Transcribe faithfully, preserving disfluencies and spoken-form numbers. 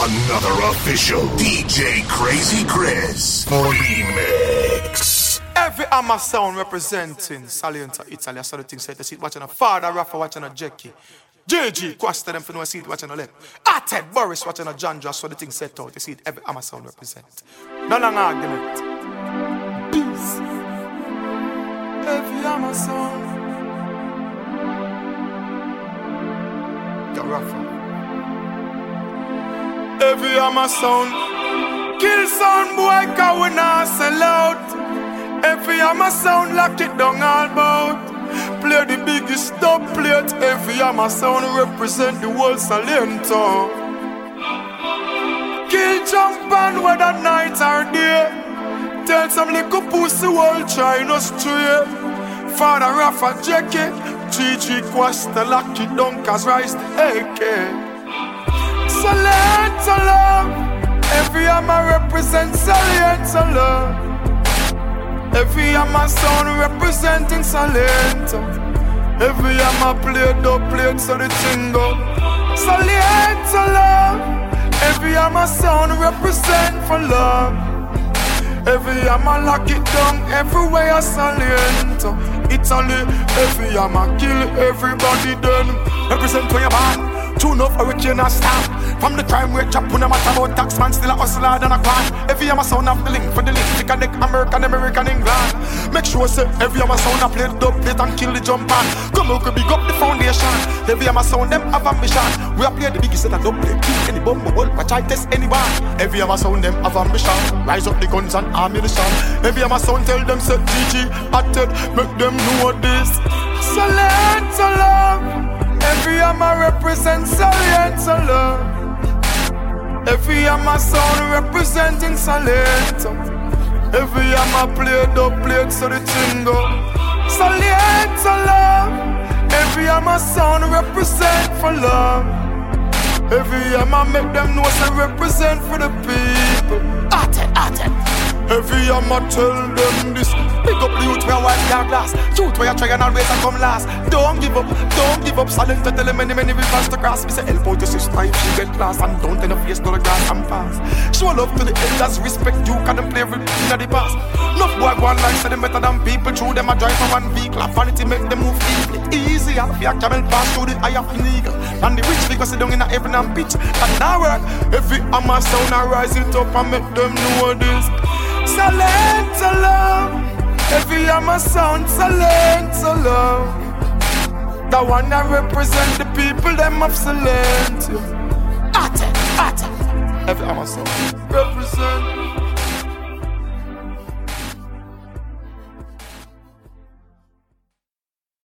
Another official D J Crazy Chris remix. Every Amma sound representing Salento, Italy. I saw the thing said to see it watching a Father Rafa watching a Jackie. J G Quasta them for no see it watching a left. Ah, Ted Boris watching a John Josh. So the thing said out to see it every Amma sound represent. No long argument. Peace. Every Amma sound. The Rafa. Every Amma sound. Kill sound boy, cause we not sell out. Every Amma sound lock it down all bout. Play the biggest dub plate. Every Amma sound represent the whole Salento. Kill jump on whether night or day. Tell some little pussy world try no stray. Father Rafa Jackie, G G Quasta lock it down cause rise the A K. Salento love. Every Amma represent Salento love. Every Amma sound representing Salento. Every Amma play dub plate so the thing go Salento love. Every Amma sound represent for love. Every Amma lock it down everywhere Salento. Italy, every Amma kill everybody then. Represent for your man. Tune up hurricane and stop. From the crime rate chop, no matter about tax man, still a hustler than a crime. Every Amma sound have the link for the link. Pick a neck, American, American, England. Make sure say every Amma sound a play the dub plate and kill the jump on. Come on, we big up the foundation. Every Amma sound them have ambition. We are play the biggest set of dub plate. Kill any bomb, wall, watch I test anyone. Every Amma sound them have ambition. Rise up the guns and ammunition. Every Amma sound tell them say G G, Atted, make them know this. Salento love. Every Amma represent Salento love. Every Amma sound representing Salento. Every Amma play dub plate so the thing go Salento love. Every Amma sound represent for love. Every Amma make them know say represent for the people. Ate, ate. Every Amma tell them this. Pick up the youth where white car glass. Youth where you try and always come last. Don't give up, don't give up. Salento tell them many, many rivers to cross. Me say help out your sister if she get lost. And don't tell the face to the grass and fast. Show love to the elders, respect you. Can them play everything in the past. Enough boy go on like say them better than people. Through them a drive for one vehicle. And vanity make them move deeply. Easy half your camel pass through the eye of an eagle. And the rich because sit down in a heaven and pitch. That now work. Every Amma sound I rise it up and make them know this. Salento love. Every Amma sound Salento love. The one that represent the people them of Salento. Ate, ate. Every Amma sound represent